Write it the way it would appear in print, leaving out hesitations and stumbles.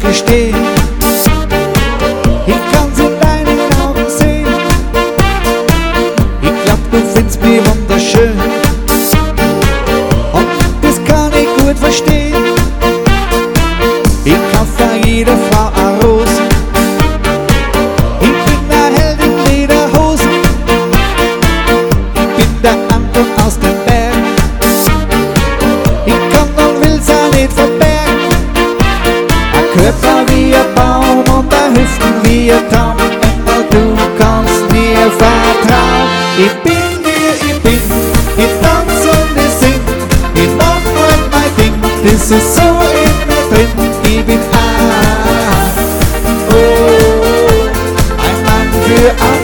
verstehen. Ich kann's in deinen Augen sehen. Ich glaub, du findest mich wunderschön. Und das kann ich gut verstehen. Ich kauf für jede Frau eine Rose. Ich bin der Held in Lederhosen. Ich bin der Anton aus dem Berg. Ich kann und will's auch nicht verbergen. Ein Körper wie ein Baum und ein Hüften wie ein Traum. Immer du kannst mir vertrauen. Ich bin, ich tanz und ich sing. Ich mach halt mein Ding, das ist so in mir drin. Ich bin ein Mann für alle.